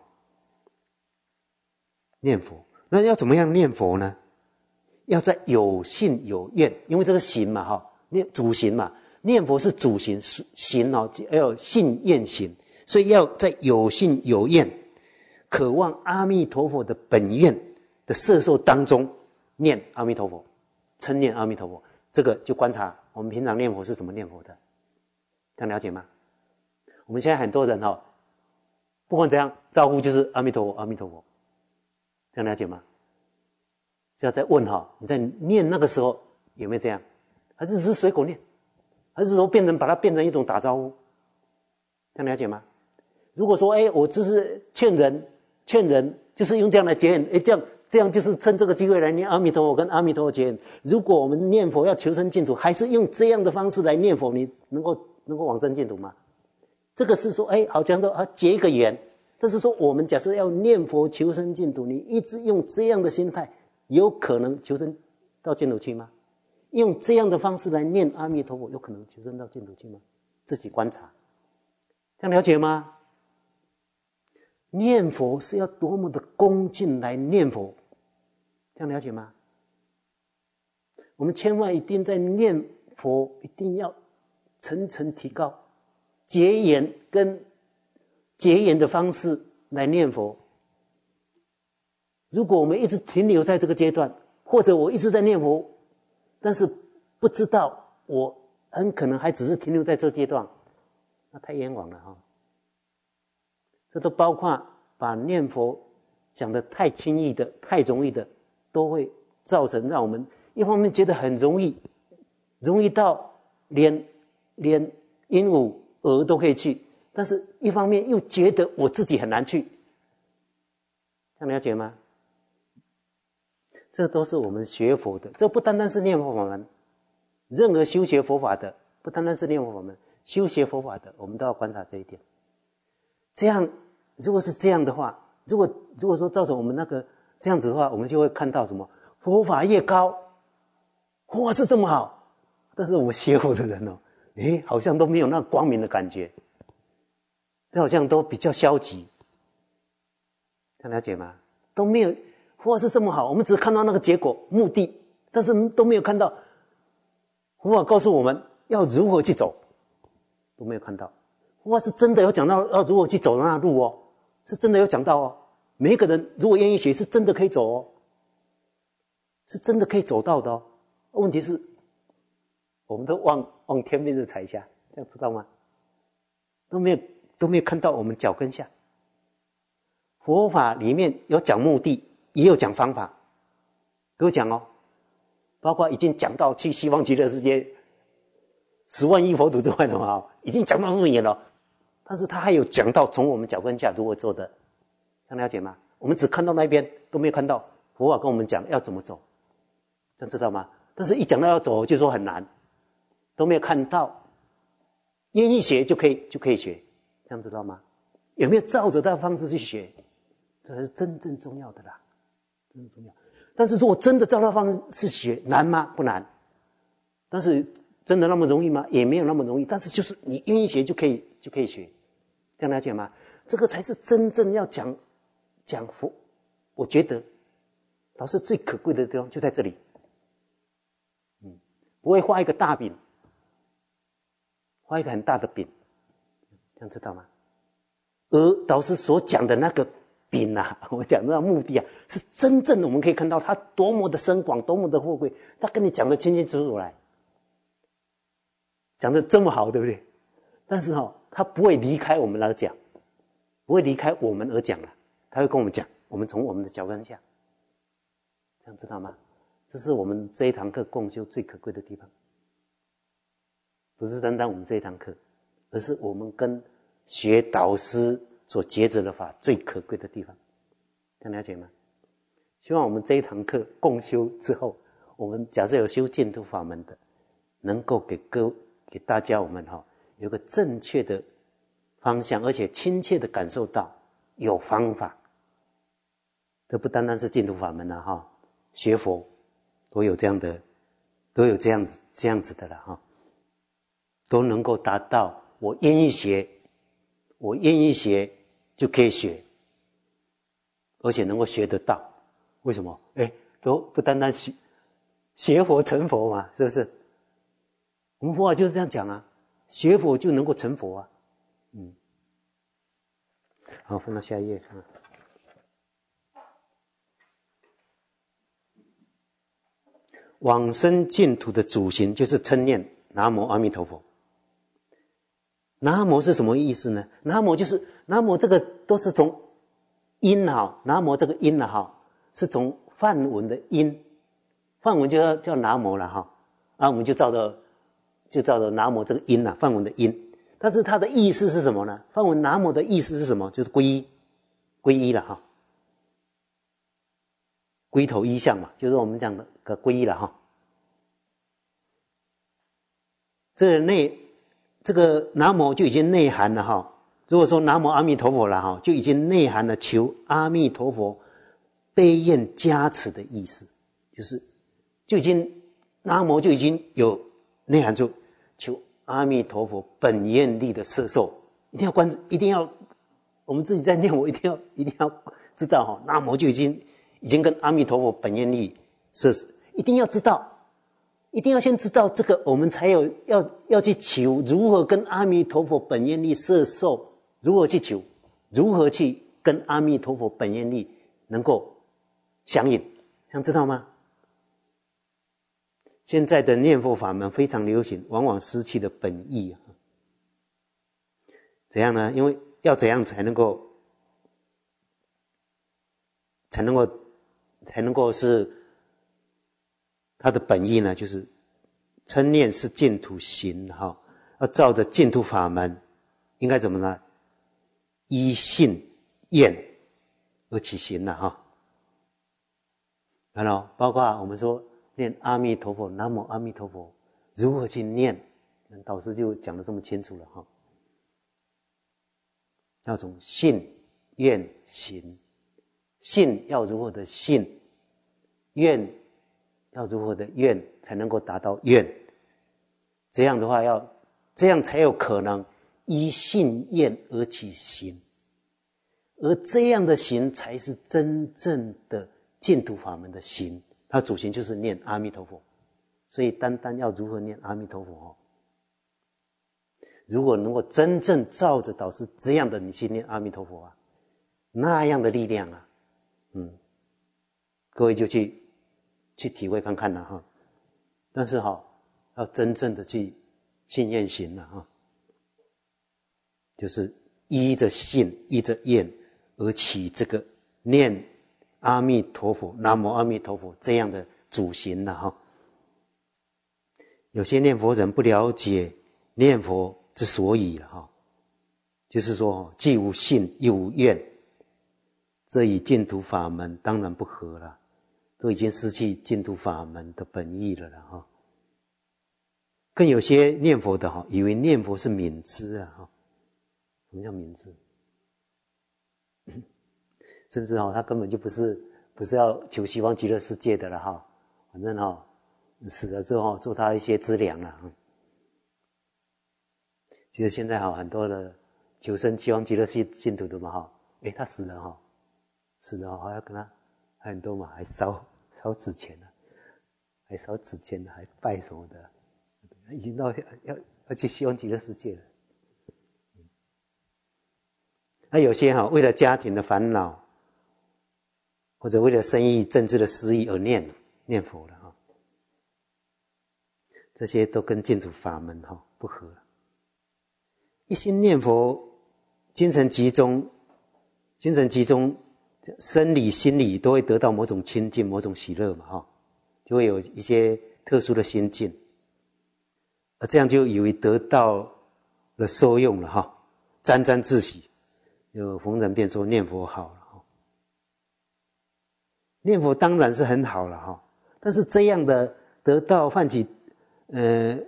念佛那要怎么样念佛呢？要在有信有愿，因为这个行嘛哈，念主行嘛，念佛是主行，行哦要有信愿行，所以要在有信有愿，渴望阿弥陀佛的本愿的摄受当中念阿弥陀佛，称念阿弥陀佛。这个就观察我们平常念佛是怎么念佛的，这样了解吗？我们现在很多人哈，不管怎样招呼就是阿弥陀佛阿弥陀佛，这样了解吗？就要再问哈，你在念那个时候有没有这样？还是只是随口念？还是说变成把它变成一种打招呼？这样了解吗？如果说哎，我只是劝人劝人，就是用这样来结缘，哎，这样这样就是趁这个机会来念阿弥陀佛，跟阿弥陀佛结缘。如果我们念佛要求生净土，还是用这样的方式来念佛，你能够能够往生净土吗？这个是说，哎，好像说啊结一个缘，但是说我们假设要念佛求生净土，你一直用这样的心态，有可能求生到净土去吗？用这样的方式来念阿弥陀佛，有可能求生到净土去吗？自己观察，这样了解吗？念佛是要多么的恭敬来念佛，这样了解吗？我们千万一定在念佛，一定要层层提高，结缘跟结缘的方式来念佛。如果我们一直停留在这个阶段，或者我一直在念佛，但是不知道我很可能还只是停留在这阶段，那太冤枉了哈。这都包括把念佛讲得太轻易的、太容易的，都会造成让我们一方面觉得很容易，容易到连连鹦鹉、鹅都可以去，但是一方面又觉得我自己很难去，这样了解吗？这都是我们学佛的，这不单单是念佛法门，任何修学佛法的，不单单是念佛法门，修学佛法的，我们都要观察这一点。这样，如果是这样的话，如果如果说照着我们那个这样子的话，我们就会看到什么？佛法越高，哇，是这么好，但是我们学佛的人哦，诶，好像都没有那光明的感觉，好像都比较消极，这样了解吗？都没有，佛法是这么好，我们只看到那个结果、目的，但是都没有看到佛法告诉我们要如何去走，都没有看到。佛法是真的有讲到要如何去走那路哦，是真的有讲到哦。每一个人如果愿意学，是真的可以走哦，是真的可以走到的哦。问题是，我们都往往天边的踩下，这样知道吗？都没有都没有看到我们脚跟下。佛法里面有讲目的，也有讲方法，都有讲哦。包括已经讲到去西方极乐世界十万亿佛土之外的嘛，已经讲到那么远了。但是他还有讲到从我们脚跟下如何做的，这样了解吗？我们只看到那边，都没有看到佛法跟我们讲要怎么走，这样知道吗？但是一讲到要走就说很难，都没有看到，愿意学就可以就可以学，这样知道吗？有没有照着他的方式去学，这才是真正重要的啦，真正重要。但是如果真的照他方式学，难吗？不难。但是真的那么容易吗？也没有那么容易。但是就是你愿意学就可以就可以学，这样了解吗？这个才是真正要讲讲佛。我觉得老师最可贵的地方就在这里，嗯，不会画一个大饼，画一个很大的饼，这样知道吗？而导师所讲的那个饼啊，我讲的那目的啊，是真正的我们可以看到它多么的深广，多么的富贵，他跟你讲的清清楚楚来，讲的这么好，对不对？但是哦，他不会离开我们来讲，不会离开我们而讲了，他会跟我们讲，我们从我们的脚跟下，这样知道吗？这是我们这一堂课共修最可贵的地方，不是单单我们这一堂课， 而是我们跟学导师所抉择的法最可贵的地方，这样了解吗？希望我们这一堂课共修之后，我们假设有修净土法门的，能够给各给大家我们哈有个正确的方向，而且亲切的感受到有方法。这不单单是净土法门了哈，学佛都有这样的，都有这样子这样子的了哈，都能够达到我愿意学，我愿意学就可以学，而且能够学得到。为什么？哎，都不单单学学佛成佛嘛，是不是？我们佛法就是这样讲啊，学佛就能够成佛啊。嗯，好，翻到下一页看。往生净土的主行就是称念南无阿弥陀佛。南无是什么意思呢？南无就是南无这个都是从音哈，南无这个音了哈，是从梵文的音，梵文就叫叫南无了哈，啊，我们就照着就照着南无这个音了，梵文的音。但是它的意思是什么呢？梵文南无的意思是什么？就是皈依，皈依了哈。归头依相嘛，就是我们讲的个皈依了哈。这个内这个南无就已经内涵了哈。如果说南无阿弥陀佛了哈，就已经内涵了求阿弥陀佛悲愿加持的意思，就是就已经南无就已经有内涵出求阿弥陀佛本愿力的摄受，一定要关，一定要我们自己在念，我一定要一定要知道哈，南无就已经。已经跟阿弥陀佛本愿力是一定要知道，一定要先知道这个，我们才有要要去求如何跟阿弥陀佛本愿力摄受，如何去求，如何去跟阿弥陀佛本愿力能够相应，想知道吗？现在的念佛法门非常流行，往往失去了本意啊。怎样呢？因为要怎样才能够才能够才能够是它的本意呢？就是称念是净土行哈，要照着净土法门，应该怎么呢？依信愿而起行了哈。看到，包括我们说念阿弥陀佛，南无阿弥陀佛，如何去念？导师就讲得这么清楚了哈。要从信、愿、行。信要如何的信，愿要如何的愿，才能够达到愿。这样的话要，这样才有可能依信愿而起行，而这样的行才是真正的净土法门的行。它主行就是念阿弥陀佛，所以单单要如何念阿弥陀佛哦，如果能够真正照着导师这样的你去念阿弥陀佛啊，那样的力量啊，嗯，各位就去去体会看看了哈。但是哈，要真正的去信愿行了哈，就是依着信依着愿而起这个念阿弥陀佛南无阿弥陀佛这样的主行了哈。有些念佛人不了解念佛之所以了哈，就是说既无信又无愿，这与净土法门当然不合了，都已经失去净土法门的本意了了哈。更有些念佛的哈，以为念佛是泯知啊哈。什么叫泯知？甚至哈，他根本就不是不是要求西方极乐世界的了哈，反正哈死了之后做他一些资粮了。其实现在哈很多的求生西方极乐世界净土的嘛哈，诶他死了哈，死了哈还要跟他还很多嘛，还烧烧纸钱呢，还烧纸钱还拜什么的，已经到要要要去西方极乐世界了。那有些哈为了家庭的烦恼，或者为了生意政治的失意而念念佛了哈，这些都跟净土法门哈不合了。一心念佛，精神集中，精神集中，生理心理都会得到某种清净、某种喜乐嘛哈，就会有一些特殊的心境，而这样就以为得到的受用了哈，沾沾自喜。有逢人便说念佛好了哈，念佛当然是很好了哈，但是这样的得到唤起呃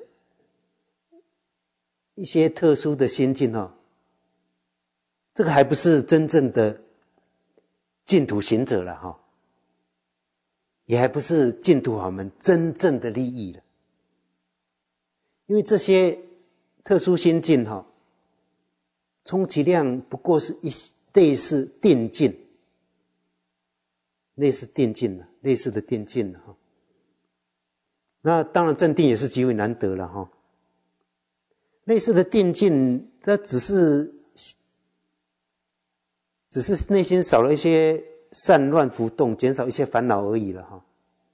一些特殊的心境哈，这个还不是真正的净土行者了哈，也还不是净土法门真正的利益了。因为这些特殊心境哈，充其量不过是一类似定境，类似定境了，类似的定境了哈。那当然正定也是极为难得了哈。类似的定境，它只是只是内心少了一些散乱浮动，减少一些烦恼而已了哈。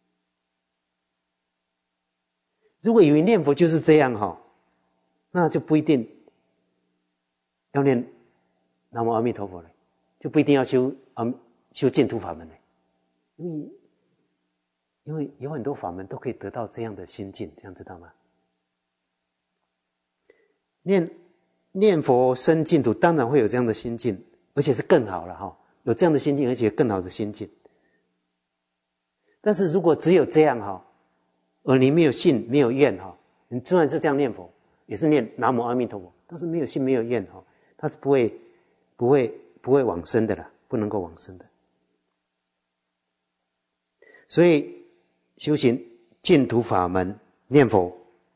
如果以为念佛就是这样哈，那就不一定要念南无阿弥陀佛了，就不一定要修啊修净土法门了，因为因为有很多法门都可以得到这样的心境，这样知道吗？念念佛生净土，当然会有这样的心境，而且是更好了哈，有这样的心境，而且更好的心境。但是如果只有这样哈，而你没有信没有愿哈，你虽然是这样念佛，也是念南无阿弥陀佛，但是没有信没有愿哈，它是不会不会不会往生的啦，不能够往生的。所以修行净土法门念佛，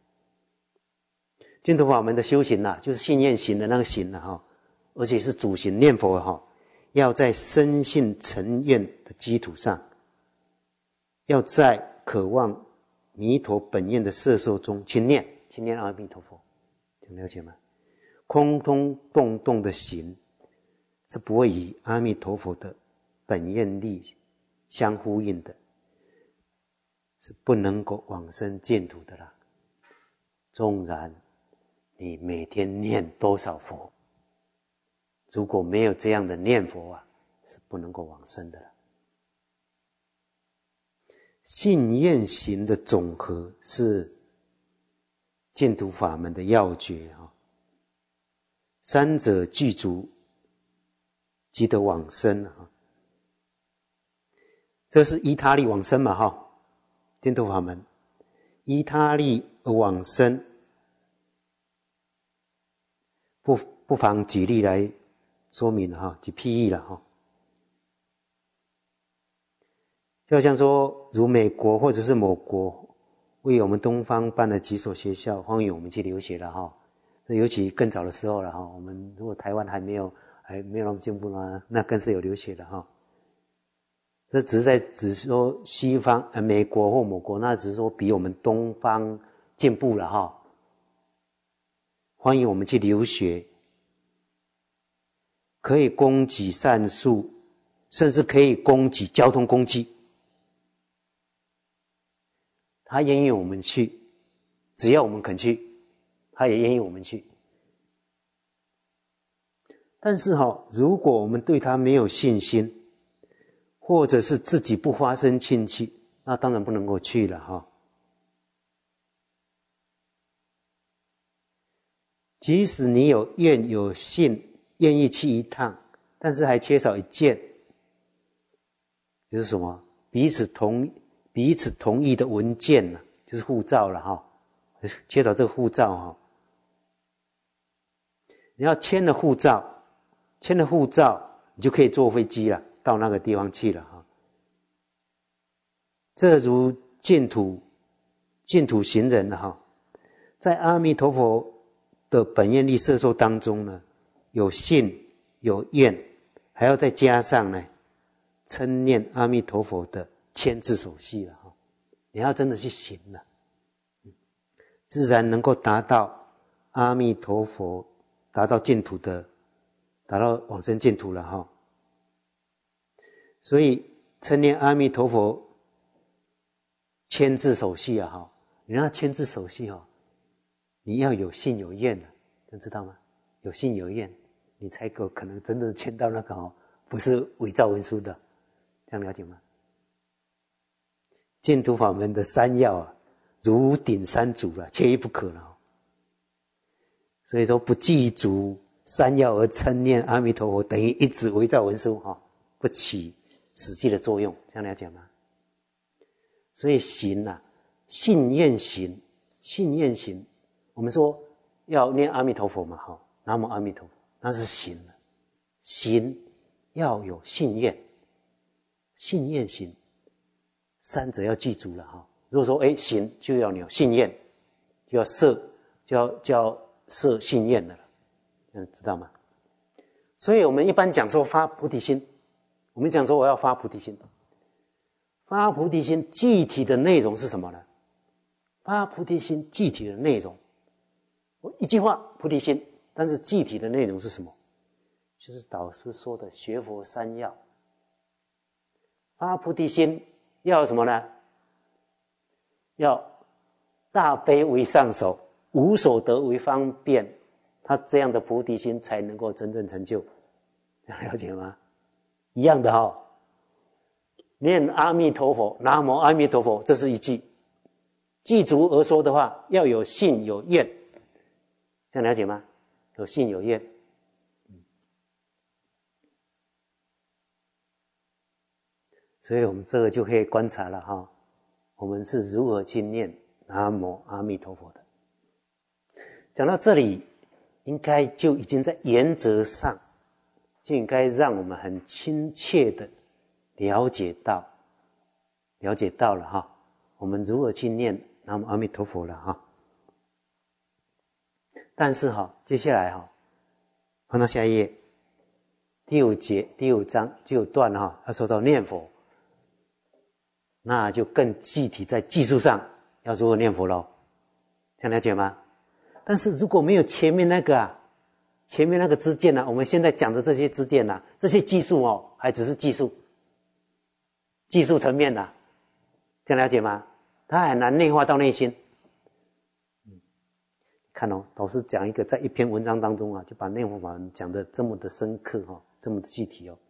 净土法门的修行啊，就是信愿行的那个行啊哈，而且是主行念佛哈，要在深信诚愿的基础上，要在渴望弥陀本愿的摄受中勤念，勤念阿弥陀佛，能了解吗？空空洞洞的行是不会与阿弥陀佛的本愿力相呼应的，是不能够往生净土的啦。纵然你每天念多少佛，如果没有这样的念佛啊，是不能够往生的啦。信愿行的总和是净土法门的要诀啊，三者具足，即得往生啊。这是依他力往生嘛哈，净土法门依他力而往生，不不妨举例来说明哈，举譬喻了哈。就像说，如美国或者是某国为我们东方办了几所学校，欢迎我们去留学了哈。这尤其更早的时候了哈，我们如果台湾还没有还没有那么进步呢，那更是有留学的哈。这只是在只说西方呃美国或某国，那只是说比我们东方进步了哈。欢迎我们去留学，可以供给善术，甚至可以供给交通工具。他愿意我们去，只要我们肯去，他也愿意我们去。但是哈，如果我们对他没有信心，或者是自己不发生兴趣，那当然不能够去了哈。即使你有愿有信，愿意去一趟，但是还缺少一件，就是什么？彼此同彼此同意的文件呢，就是护照了哈，缺少这个护照哈。你要签了护照，签了护照，你就可以坐飞机了，到那个地方去了哈。这如净土净土行人哈，在阿弥陀佛的本愿力摄受当中呢，有信有愿，还要再加上呢称念阿弥陀佛的签字手续了哈。你要真的去行了，自然能够达到阿弥陀佛达到净土的达到往生净土了哈。所以称念阿弥陀佛签字手续啊哈，你那签字手续哈，你要有信有愿的，你知道吗？有信有愿，你才够可能真的签到那个哦，不是伪造文书的，这样了解吗？净土法门的三要啊，如顶三足了，缺一不可了。 所以说不记足三要而称念阿弥陀佛，等于一直围绕文殊哈、哦，不起实际的作用，这样了解吗？所以行啊，信愿行，信愿行，我们说要念阿弥陀佛嘛，哈，南无阿弥陀佛，那是行了，行要有信愿，信愿行，三者要记住了哈。如果说哎行就要你有信愿，就要设，就要就要设信愿的了，嗯，知道吗？所以我们一般讲说发菩提心，我们讲说我要发菩提心。发菩提心具体的内容是什么呢？发菩提心具体的内容，我一句话菩提心，但是具体的内容是什么？就是导师说的学佛三要。发菩提心要什么呢？要大悲为上首，无所得为方便，他这样的菩提心才能够真正成就，了解吗？一样的哈、哦。念阿弥陀佛，南无阿弥陀佛，这是一句。记足而说的话，要有信有愿，这样了解吗？有信有愿。所以我们这个就可以观察了哈，我们是如何去念南无阿弥陀佛的。讲到这里，应该就已经在原则上就应该让我们很亲切的了解到了解到了哈，我们如何去念南无阿弥陀佛了哈。但是哈，接下来哈，翻到下一页，第五节第五章第五段哈，他说到念佛，那就更具体在技术上要如何念佛咯，这样了解吗？但是如果没有前面那个啊，前面那个知见啊，我们现在讲的这些知见啊，这些技术哦，还只是技术。技术层面的，这样了解吗？它很难内化到内心。嗯，看哦，导师讲一个，在一篇文章当中啊，就把念佛法门讲得这么的深刻哈、哦，这么的具体哦。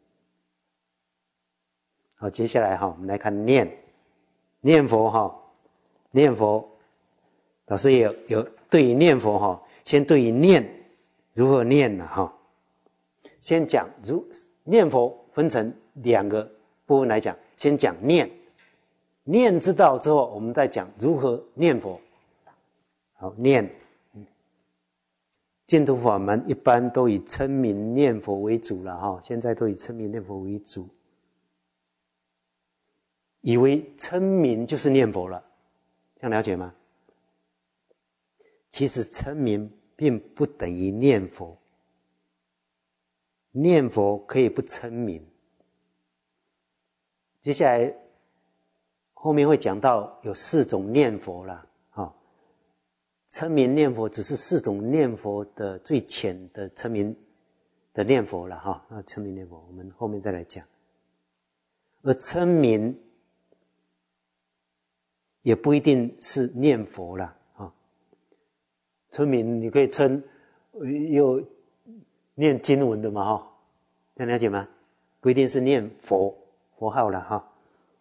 好，接下来哈、哦，我们来看念念佛哈、哦，念佛，导师也有有对于念佛哈、哦，先对于念如何念呢、啊、哈，先讲如念佛分成两个部分来讲。先讲念，念知道之后，我们再讲如何念佛。好，念，净土法门一般都以称名念佛为主了哈，现在都以称名念佛为主，以为称名就是念佛了，这样了解吗？其实称名并不等于念佛，念佛可以不称名。接下来后面会讲到有四种念佛啦，啊，称名念佛只是四种念佛的最浅的称名的念佛了哈，那称名念佛我们后面再来讲。而称名也不一定是念佛啦，啊，称名你可以称有念经文的嘛哈，这样了解吗？不一定是念佛。佛号了哈，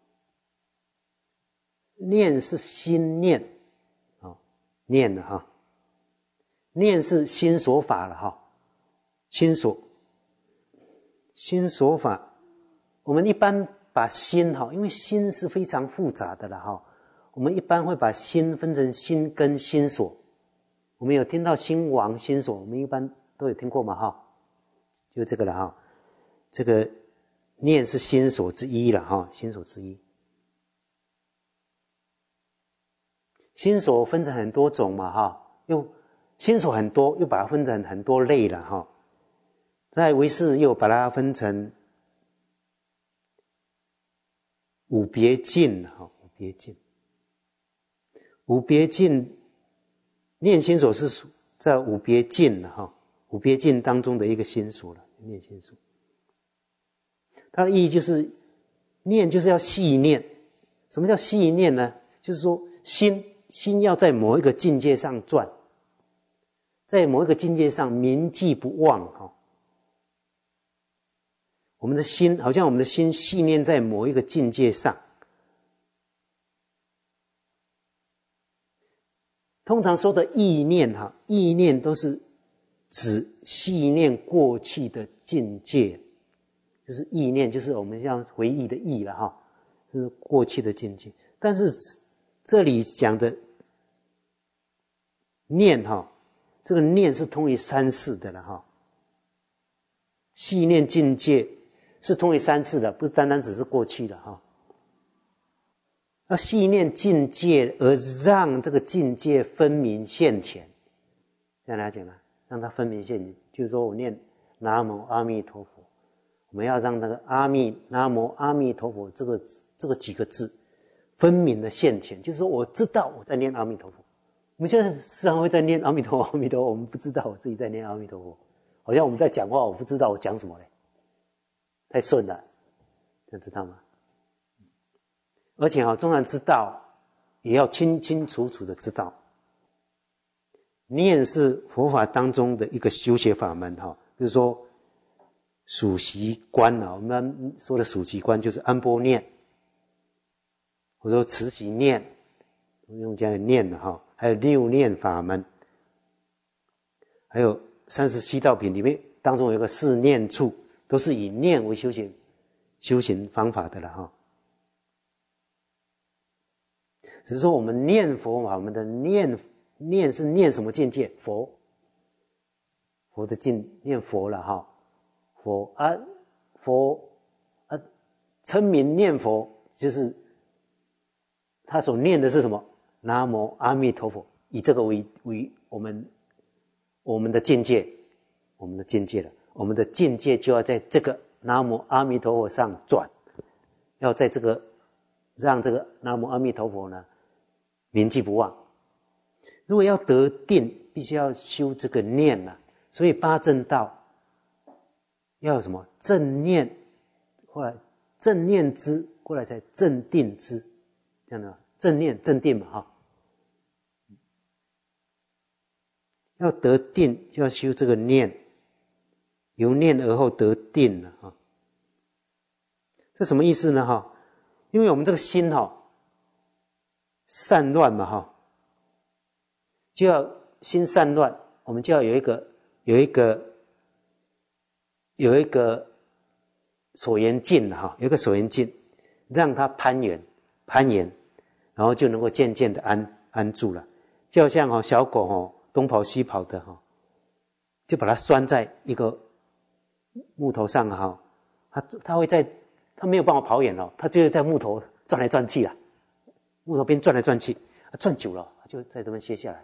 念是心念，哦，念了哈，念是心所法了哈，心所心所法，我们一般把心哈，因为心是非常复杂的了哈，我们一般会把心分成心跟心所，我们有听到心王心所，我们一般都有听过嘛哈，就这个了哈，这个。念是心所之一了哈，心所之一。心所分成很多种嘛哈，又心所很多，又把它分成很多类了哈。在唯识又把它分成五别境哈，五别境。五别境念心所是在五别境的哈，五别境当中的一个心所了，念心所。它的意义就是念就是要细念。什么叫细念呢？就是说心心要在某一个境界上转，在某一个境界上铭记不忘哈。我们的心好像我们的心细念在某一个境界上，通常说的意念哈，意念都是只细念过去的境界，就是忆念，就是我们像回忆的忆了哈，就是过去的境界。但是这里讲的念哈，这个念是通于三世的了哈。细念境界是通于三世的，不是单单只是过去的哈。要细念境界，而让这个境界分明现前，这样了解吗？让它分明现前，就是说我念南无阿弥陀佛，我们要让那个阿弥南无阿弥陀佛这个这个几个字分明的现前，就是说我知道我在念阿弥陀佛。我们现在时常会在念阿弥陀佛，阿弥陀佛，我们不知道我自己在念阿弥陀佛，好像我们在讲话，我不知道我讲什么嘞，太顺了，这样知道吗？而且啊，纵然知道，也要清清楚楚的知道。念是佛法当中的一个修学法门哈，比如说数息观啊，我们说的数息观就是安般念，或者说慈喜念，用这样念的哈，还有六念法门，还有三十七道品里面当中有一个四念处，都是以念为修行修行方法的了哈。只是说我们念佛法，我们的念念是念什么境界？佛，佛的境念佛了哈，佛啊佛啊，称名念佛就是他所念的是什么？南无阿弥陀佛，以这个为为我们我们的境界，我们的境界了，我们的境界就要在这个南无阿弥陀佛上转，要在这个让这个南无阿弥陀佛呢铭记不忘。如果要得定，必须要修这个念啊，所以八正道要有什么正念，后来正念之，过来才正定之，这样的正念正定嘛哈。要得定就要修这个念，由念而后得定了哈。这什么意思呢哈？因为我们这个心哈散乱嘛哈，就要心散乱，我们就要有一个有一个有一个所缘境哈，有一个所缘境，让它攀缘攀岩，然后就能够渐渐的安安住了。就好像哦小狗哦东跑西跑的哈，就把它拴在一个木头上哈，它它会在它没有办法跑远哦，它就在木头转来转去啦，木头边转来转去，转久了就在这边歇下来。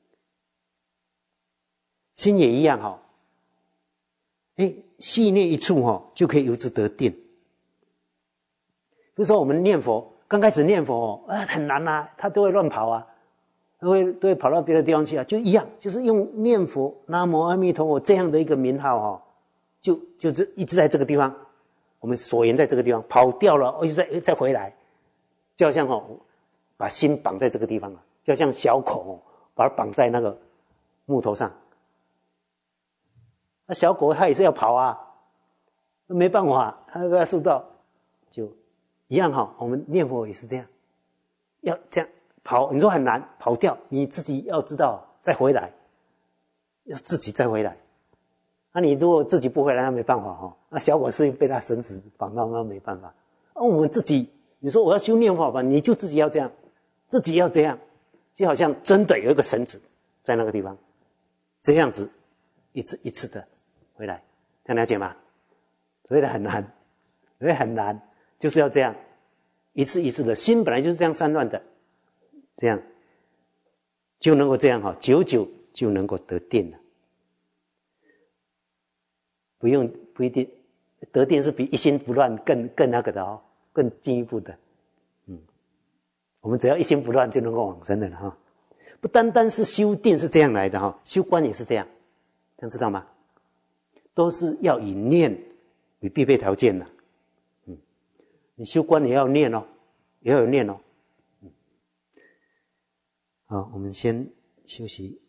心也一样哈，哎，细念一处哈，就可以由之得定。比如说我们念佛，刚开始念佛哦，啊很难啊，它都会乱跑啊，都会都会跑到别的地方去啊，就一样，就是用念佛南无阿弥陀佛这样的一个名号哈，就就是一直在这个地方，我们所缘在这个地方，跑掉了，一直再再回来，就好像哦，把心绑在这个地方了，就好像小狗哦，把它绑在那个木头上。那小狗它也是要跑啊，没办法，它要受到就一样哈。我们念佛也是这样，要这样跑。你说很难跑掉，你自己要知道再回来，要自己再回来。那你如果自己不回来，那没办法哈。那小狗是被它绳子绑到，那没办法。那我们自己，你说我要修念佛法，你就自己要这样，自己要这样，就好像真的有一个绳子在那个地方，这样子一次一次的回来，这样了解吗？所以很难，所以很难，就是要这样一次一次的，心本来就是这样散乱的，这样就能够这样哈，久久就能够得定了。不用不一定得定是比一心不乱更更那个的哦，更进一步的。嗯，我们只要一心不乱就能够往生的了哈。不单单是修定是这样来的哈，修观也是这样，这样知道吗？都是要以念为必备条件的。嗯，你修观也要念哦，也要有念哦。嗯，好，我们先休息。